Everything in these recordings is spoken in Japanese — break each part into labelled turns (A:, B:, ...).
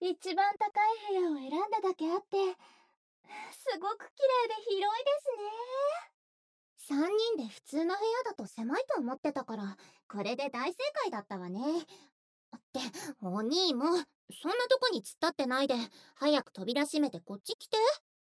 A: 一番高い部屋を選んだだけあって、すごく綺麗で広いですね。3人で普通の部屋だと狭いと思ってたから、これで大正解だったわね。って、お兄も、そんなとこに突っ立ってないで、早く扉閉めてこっち来て。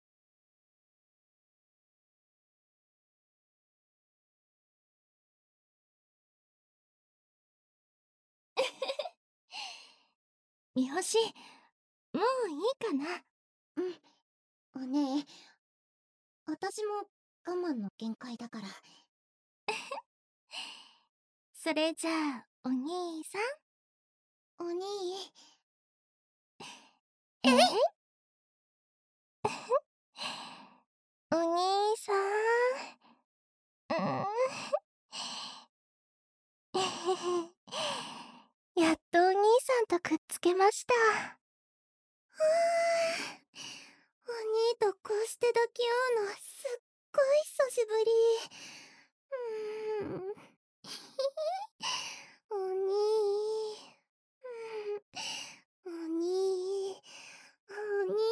B: 三星、もういいかな。
A: うん、お姉、私も我慢の限界だから。
B: それじゃあ、お兄さん。
A: お兄。
B: えお兄さん。やっとお兄さんとくっつけました。
A: お兄とこうして抱き合うのすっごい久しぶり。お兄、お兄、お兄。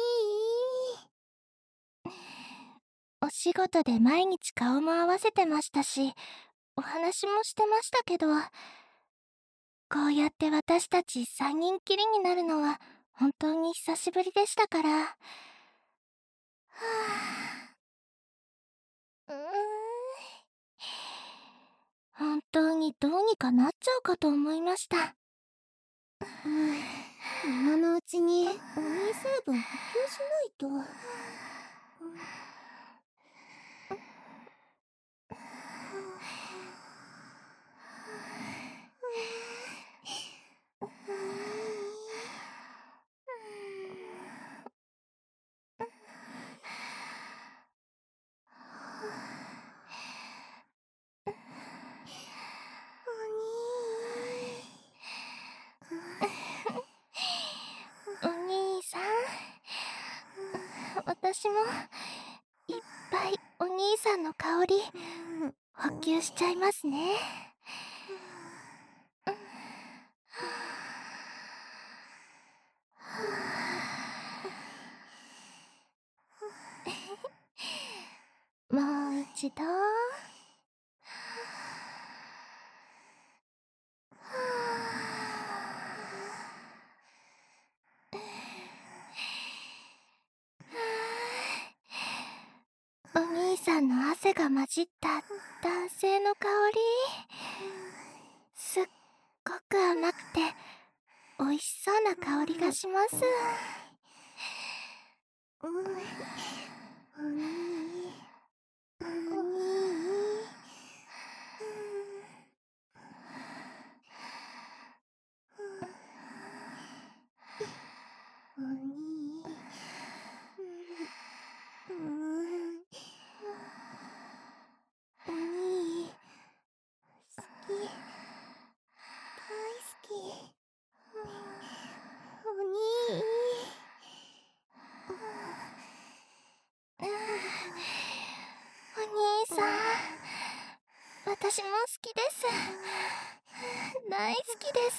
B: お仕事で毎日顔も合わせてましたし、お話もしてましたけど、こうやって私たち3人きりになるのは本当に久しぶりでしたから。はぁ、本当にどうにかなっちゃうかと思いました。
A: 今のうちにお兄成分補給しないと。
B: お兄さん、私もいっぱいお兄さんの香り補給しちゃいますね。もう一度。お兄さんの汗が混じった男性の香り、すっごく甘くて美味しそうな香りがします。
A: お兄、お兄。お兄。お兄、好き。大好き。お兄。
B: お兄さん、私も好きです。大好きです。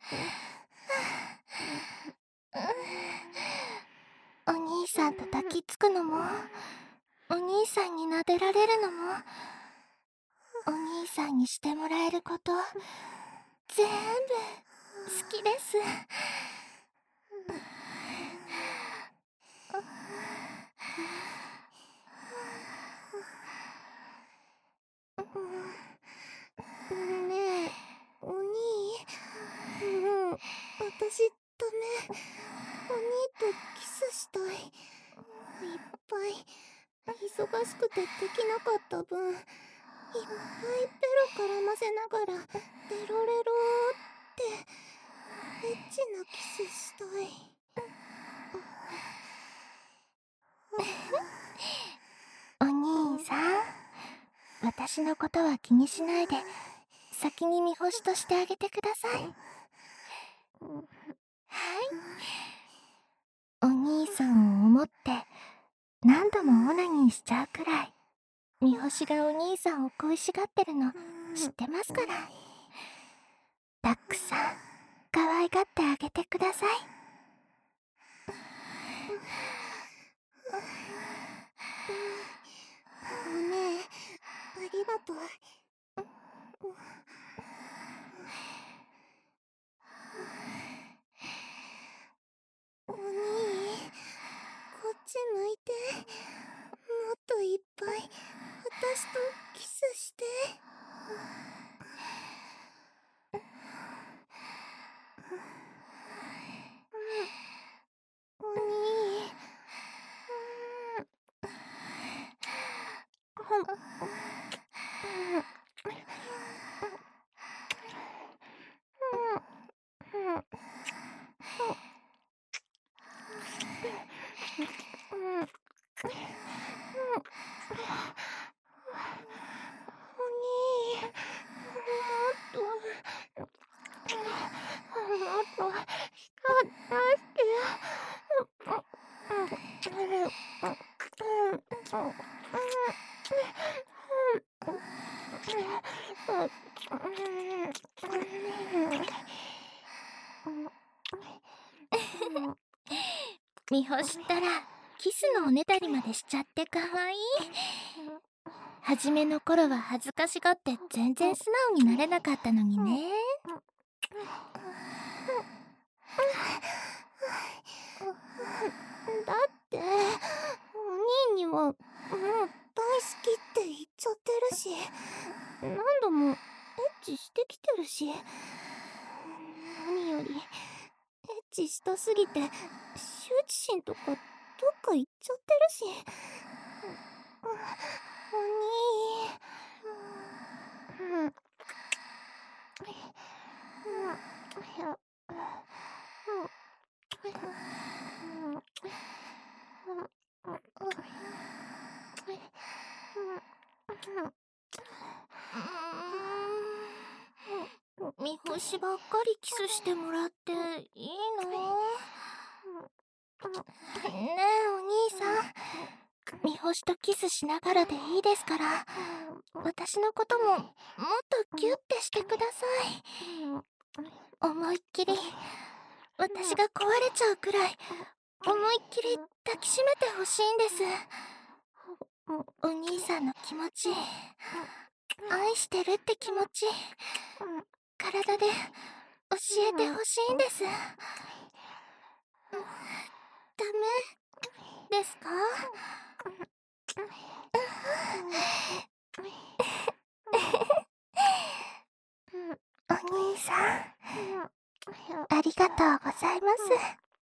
B: お兄さんと抱きつくのも、お兄さんに撫でられるのも、お兄さんにしてもらえること、全部好きです。
A: ねえ、お兄。もう、私、ダメ。お兄とキスしたい。いっぱい。忙しくてできなかった分、いっぱいペロ絡ませながら、レロレロって、エッチなキスしたい。
B: お兄さん、私のことは気にしないで、先に見干しとしてあげてください。はい。お兄さんを思って、何度もオナニーしちゃうくらい、見干しがお兄さんを恋しがってるの知ってますから。たくさん可愛がってあげてください。
A: がとう。お兄、こっち向いて。もっといっぱい私とキスして。お兄、
B: 見干したらキスのおねだりまでしちゃってかわいい。初めの頃は恥ずかしがって全然素直になれなかったのにね。
A: だってお兄にはもう大好きって言っちゃってるし、何度もエッチしてきてるし、何よりエッチしたすぎて羞恥心とかどっか行っちゃってるし。お兄、
B: 見干しばっかりキスしてもらっていいの？ねえお兄さん、見干しとキスしながらでいいですから、私のことももっとギュッてしてください。思いっきり私が壊れちゃうくらい思いっきり抱きしめてほしいんです。お兄さんの気持ち、愛してるって気持ち、体で教えてほしいんです。ダメですか？お兄さん、ありがとうございます。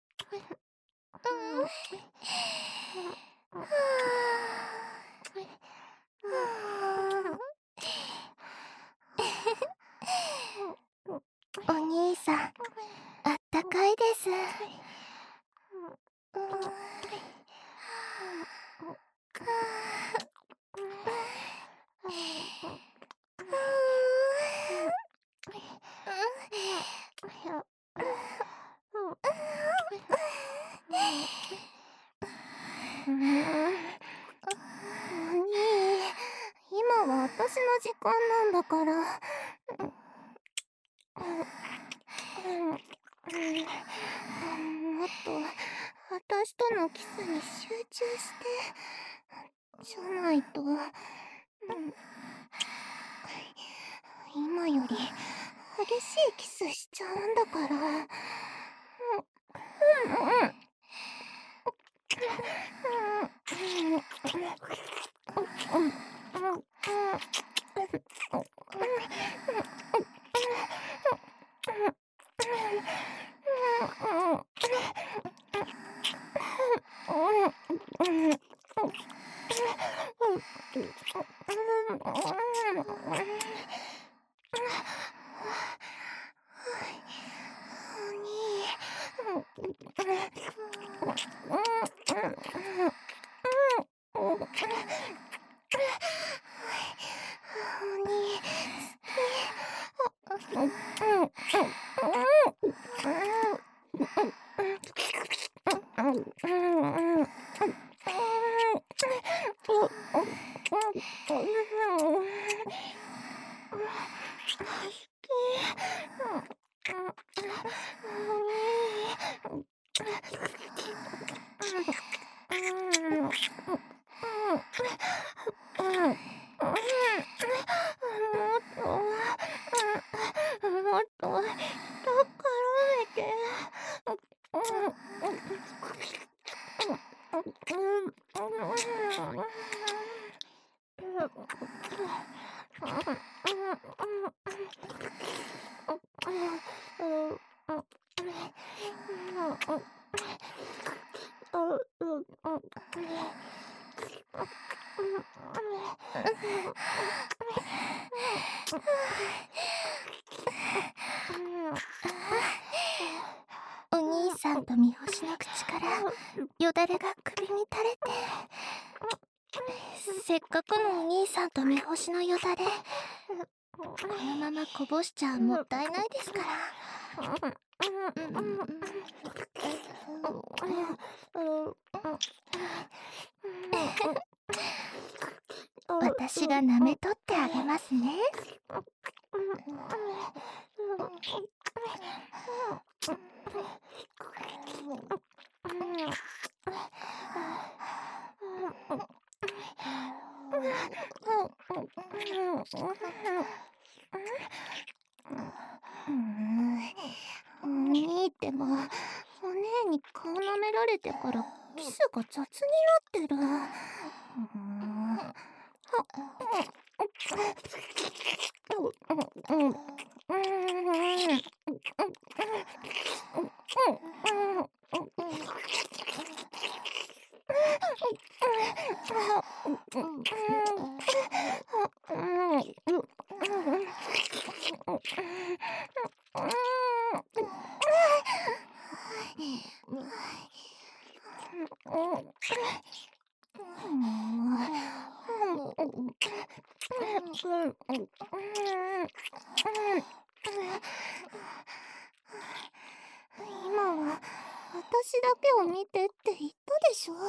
B: お兄さん、あったかいです。
A: お兄、今は私の時間なんだから。もっと私とのキスに集中して、じゃないと、今より激しいキスしちゃうんだから。
B: お兄さんと三星の口からよだれが首に垂れて、せっかくのお兄さんと三星のよだれ、このままこぼしちゃもったいないですから。私が舐めとってあげますね。
A: お兄ってば、お姉に顔舐められてからキスが雑になってる。今は私だけを見てって言ったでしょ。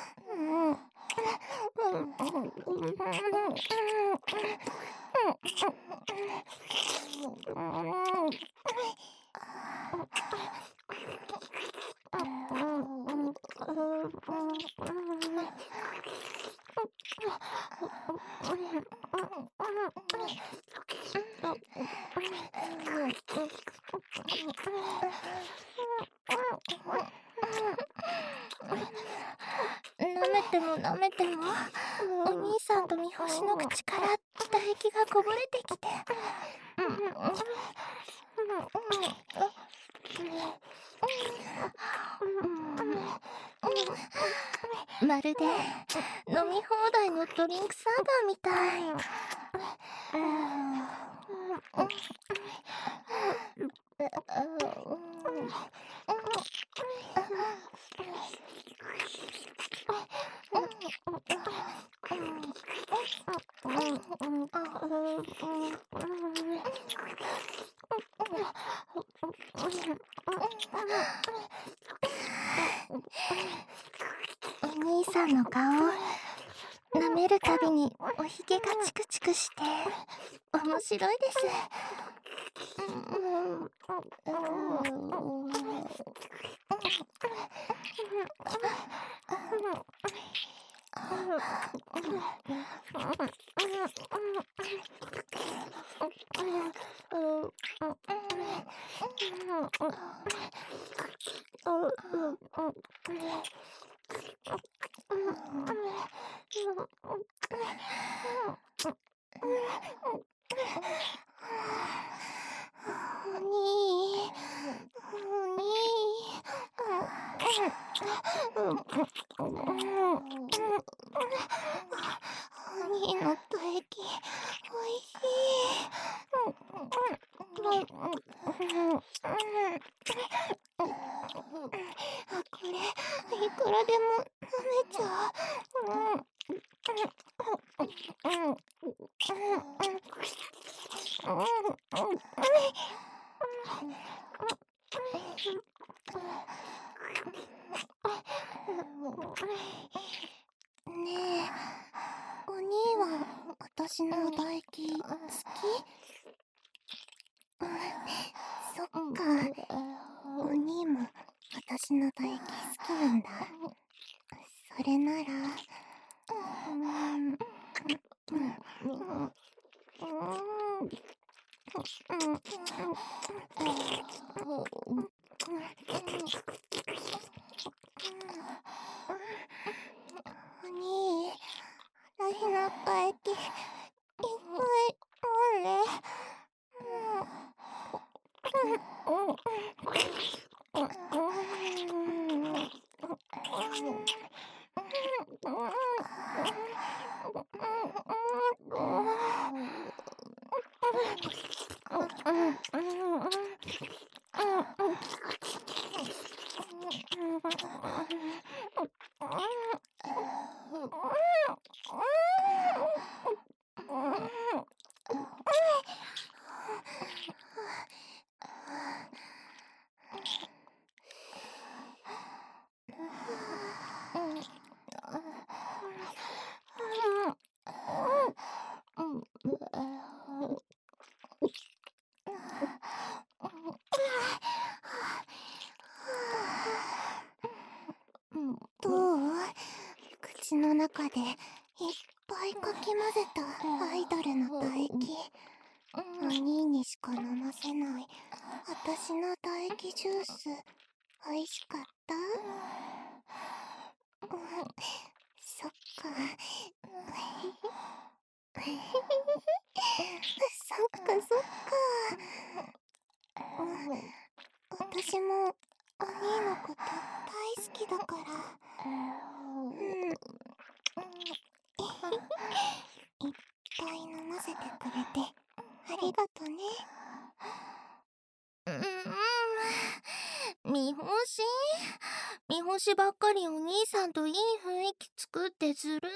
B: 舐めても舐めても、お兄さんと三星の口から唾液がこぼれてきて、まるで飲み放題のドリンクサーバーみたい。お兄さんの顔を舐めるたびにおひげがチクチクして面白いです。お兄の唾液おいしこれいくらでも飲めちゃう。ねえ、お兄は私の唾液好き？そっか、お兄も私の唾液好きなんだ。それなら、お兄、私の唾液いっぱい飲んで。
A: 中でいっぱいかき混ぜたアイドルの唾液。お兄にしか飲ませない私の唾液ジュース、美味しかった？そっか。そっかそっか。私もお兄のこと大好きだから。いっぱい飲ませてくれてありがとね。
B: 見干しばっかりお兄さんといい雰囲気作ってずるい。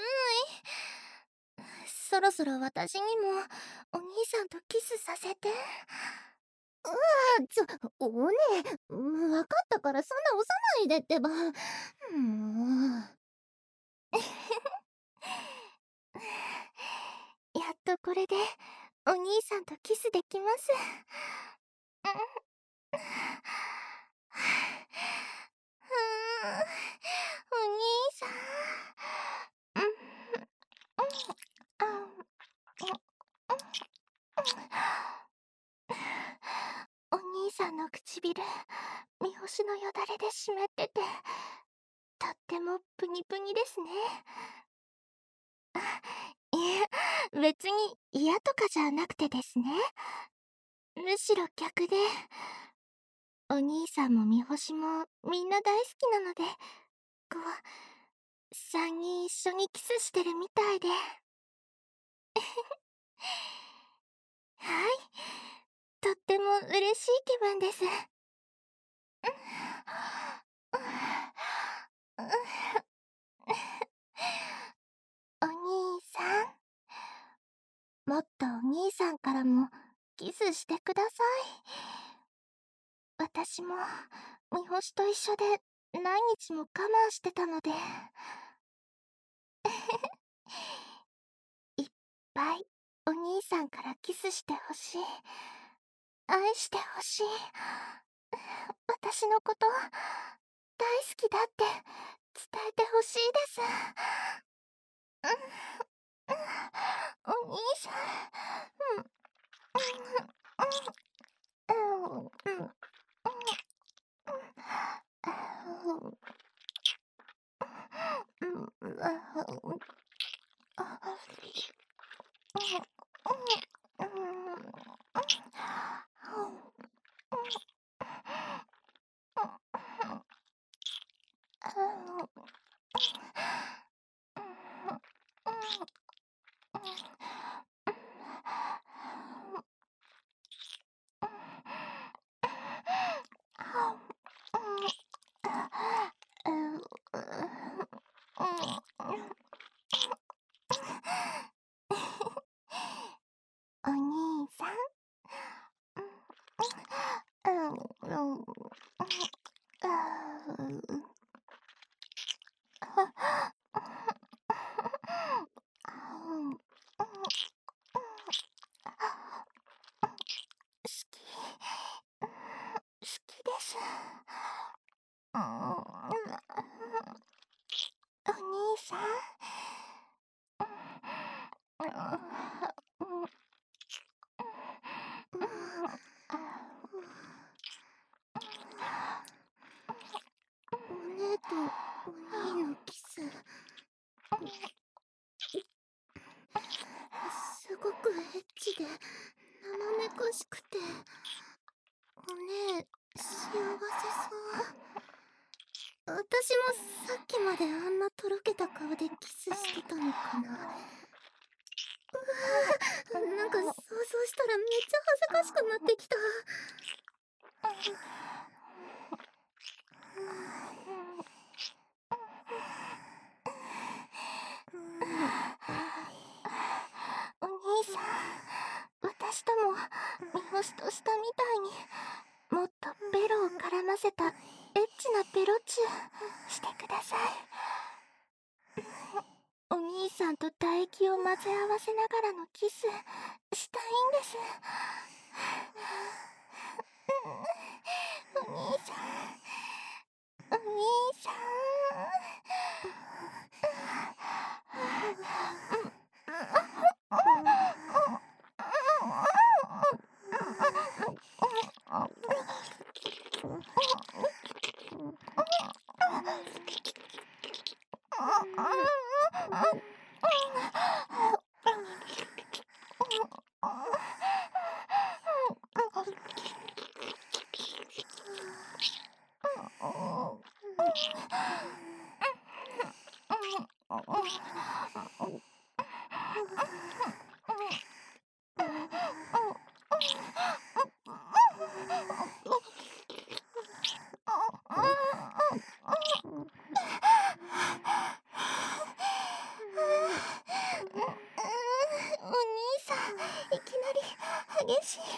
B: そろそろ私にもお兄さんとキスさせて。
A: おねえ、わかったからそんな押さないでってば。
B: やっとこれでお兄さんとキスできます。お兄さん。お兄さんの唇、三星のよだれで湿ってて、とってもプニプニですね。いえ、別に嫌とかじゃなくてですね。むしろ逆で、お兄さんも三星もみんな大好きなので、こう、3人一緒にキスしてるみたいで。はい、とっても嬉しい気分です。お兄さん、もっとお兄さんからもキスしてください。私も三星と一緒で何日も我慢してたので。いっぱいお兄さんからキスしてほしい。愛してほしい。私のこと大好きだって伝えてほしいです。お兄さん。お兄さん。好きです。お兄さん。
A: お姉とお兄のキス、すごくエッチで生めかしくて、お姉幸せそう。私もさっきまであんなとろけた顔でキスしてたのかな。なんか想像したらめっちゃ恥ずかしくなってきた。
B: お兄さん、私とも三星としたみたいにもっとベロを絡ませたエッチなベロチューしてください。お兄さんと唾液を混ぜ合わせながらのキスしたいんです。お兄さん、お兄さん。
A: お兄さん、いきなり激しい。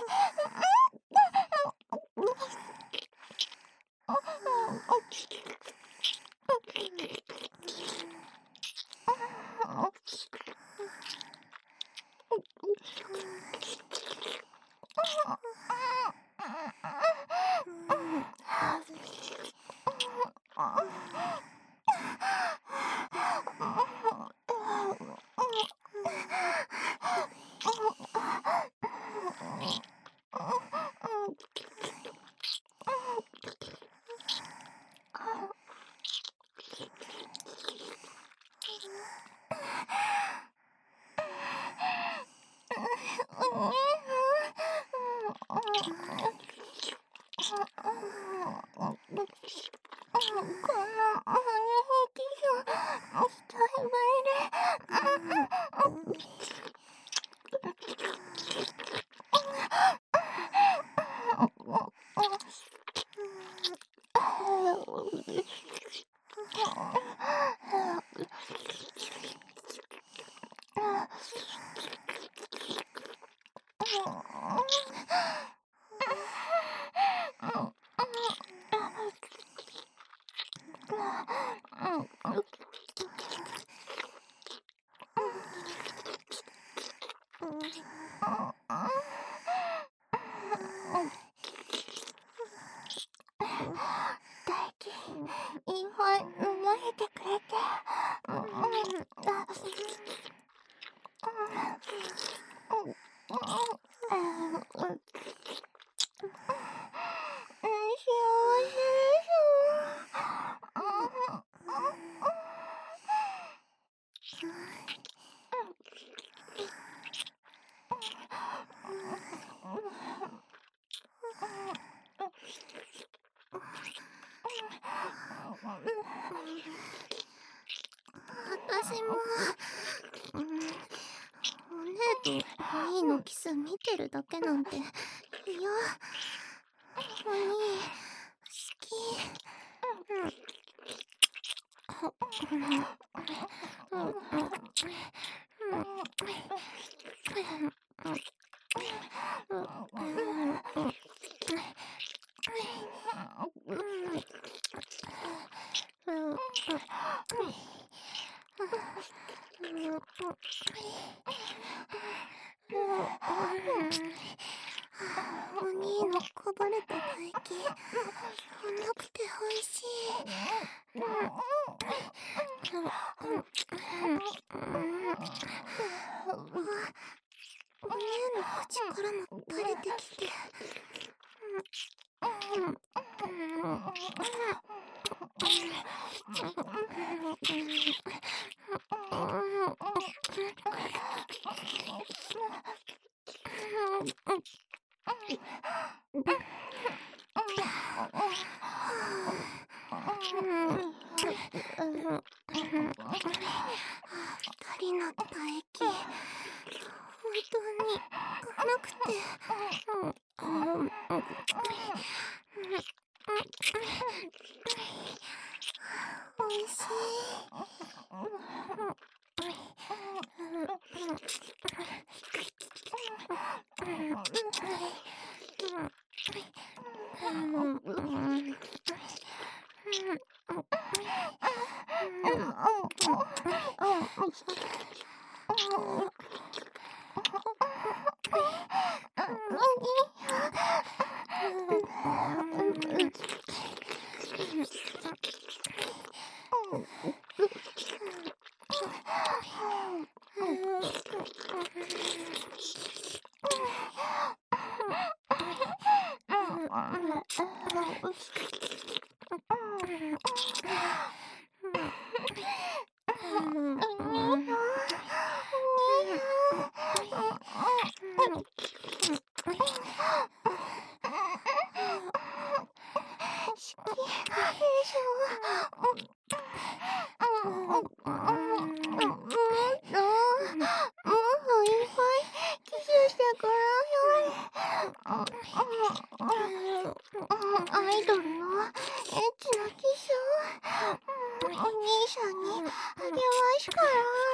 A: 大輝、いい方投げてくれて。私も、お姉とお兄のキス見てるだけなんて嫌。お兄好き。お兄のこぼれた唾液、甘くておいしい。お姉の口からも垂れてきて。二人の唾液、本当に甘くて。おいしい。
B: アイドルのエッチなキスお兄さんにあげますから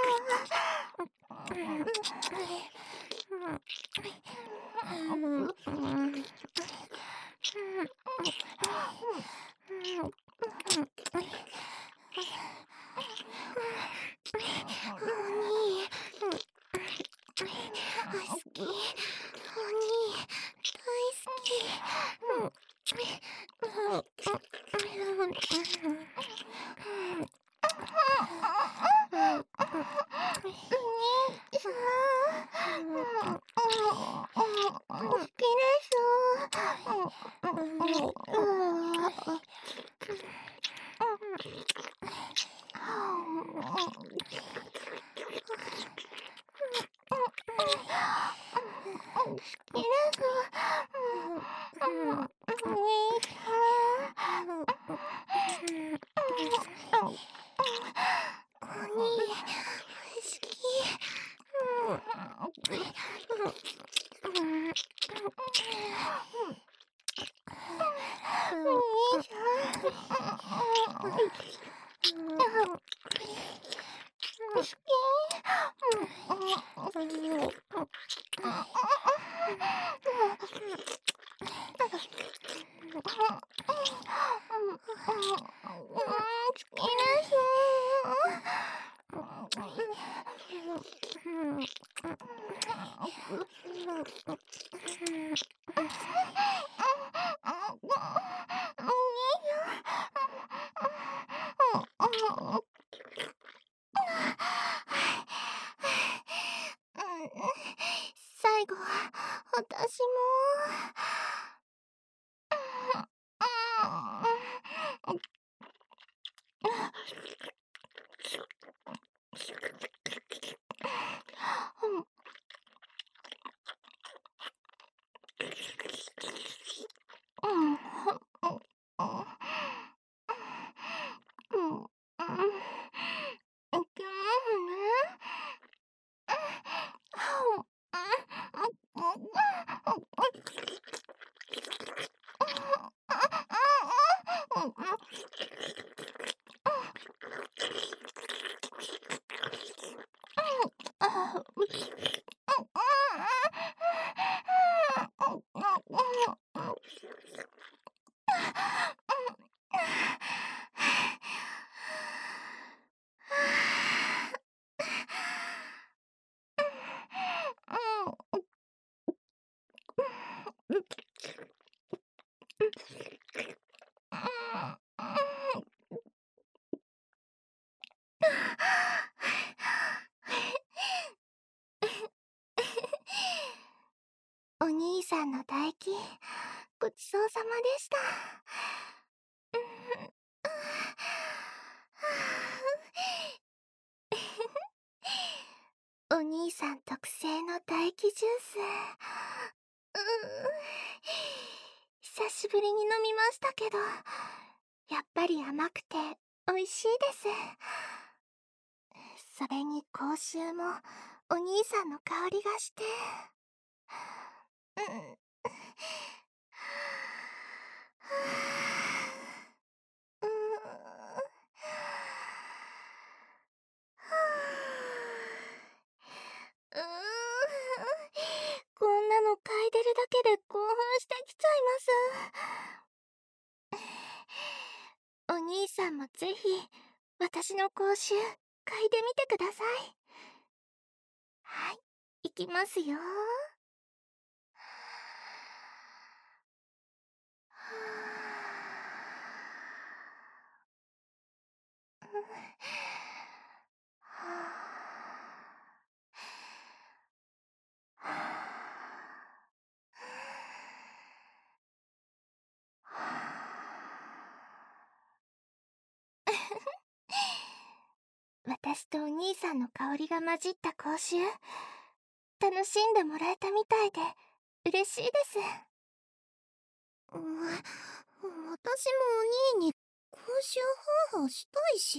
B: 最後は私もお兄さんの唾液ごちそうさまでした。お兄さん特製の唾液ジュース久しぶりに飲みましたけどやっぱり甘くて美味しいです。それに口臭もお兄さんの香りがしてこんなの嗅いでるだけで興奮してきちゃいます。お兄さんもぜひ私の口臭嗅いでみてください。はい、いきますよ。 私とお兄さんの香りが混じった口臭、楽しんでもらえたみたいで嬉しいです。
A: 私もお兄に口臭ハーハーしたいし。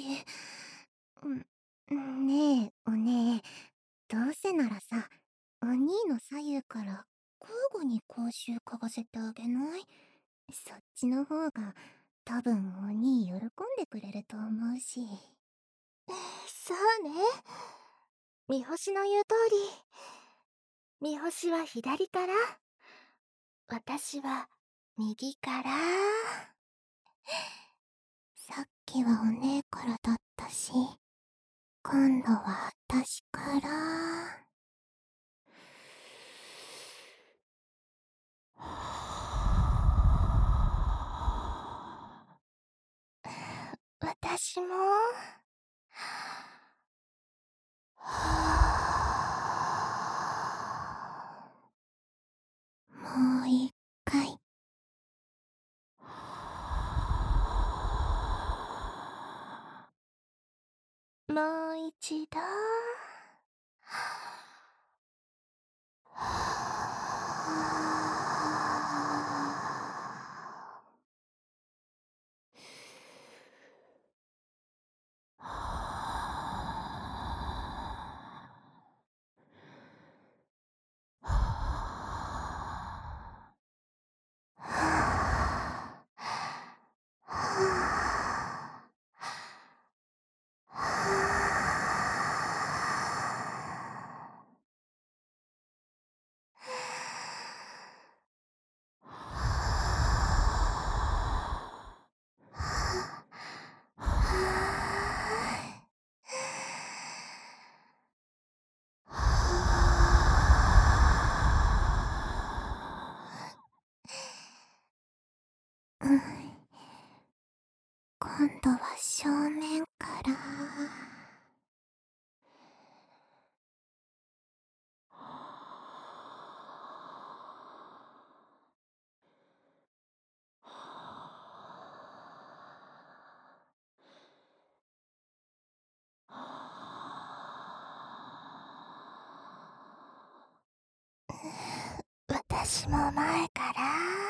A: ねえ、お姉、どうせならさ、お兄の左右から交互に口臭嗅がせてあげない？そっちの方が多分お兄喜んでくれると思うし。
B: そうね。三星の言う通り、三星は左から、私は右から。
A: さっきはお姉からだったし、今度は私から。
B: 私も。
A: もう一回。
B: もう一度。
A: うん。今度は正面から。
B: 私も前から。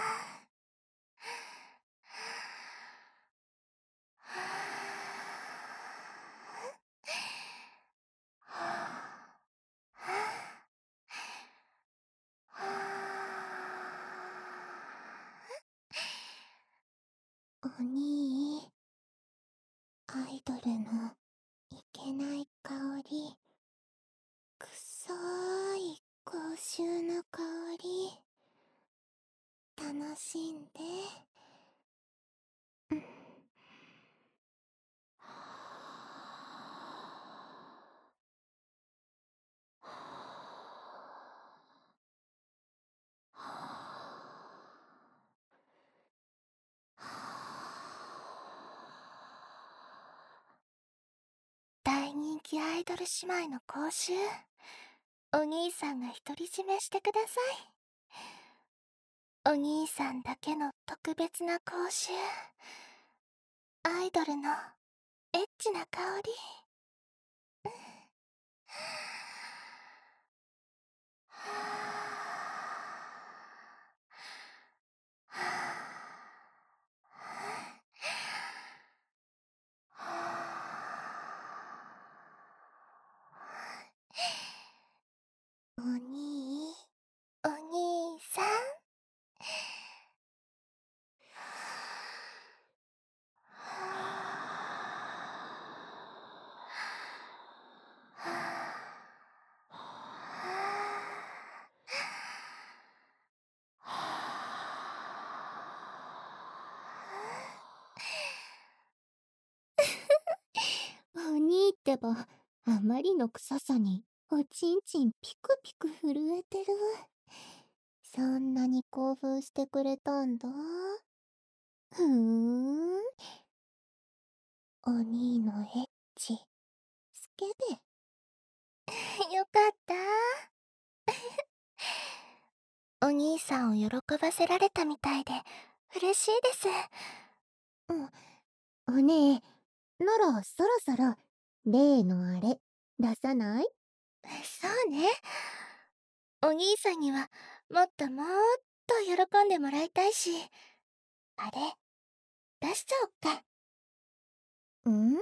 A: お兄、アイドルのいけない香り、くさい口臭の香り、楽しんで。
B: 大人気アイドル姉妹の口臭、お兄さんが独り占めしてください。お兄さんだけの特別な口臭、アイドルのエッチな香り。
A: お兄、
B: お兄さん。
A: お兄ってば、あまりの臭さにおちんちんピクピク震えてる。そんなに興奮してくれたんだ。ふーん。お兄のエッチ、スケベ。
B: よかった。お兄さんを喜ばせられたみたいで嬉しいです。
A: お姉、ならそろそろ例のあれ、出さない？
B: そうね。お兄さんにはもっともっと喜んでもらいたいし、あれ、出しちゃおっか。
A: ん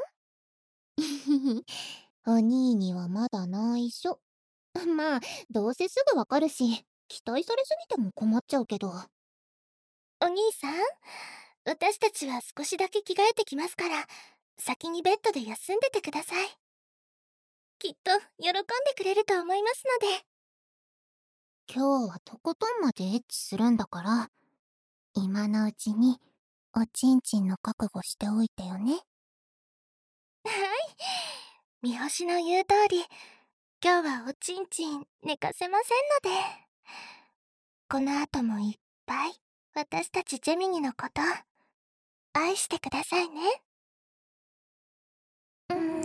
A: お兄にはまだ内緒。まあ、どうせすぐわかるし、期待されすぎても困っちゃうけど。
B: お兄さん、私たちは少しだけ着替えてきますから、先にベッドで休んでてください。きっと喜んでくれると思いますので。
A: 今日はとことんまでエッチするんだから、今のうちに、おちんちんの覚悟しておいてよね。
B: はい。三星の言う通り、今日はおちんちん寝かせませんので。この後もいっぱい私たちジェミニのこと愛してくださいね。